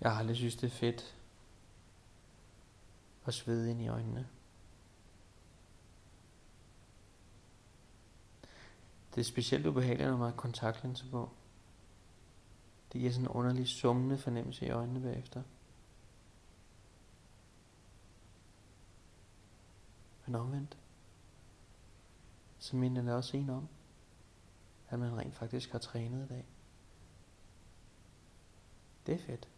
Jeg har aldrig synes det er fedt at svede ind i øjnene. Det er specielt ubehageligt, når man har kontaktlinser på. Det giver sådan en underlig summende fornemmelse i øjnene bagefter. Men omvendt, så minder det også en om, at man rent faktisk har trænet i dag. Det er fedt.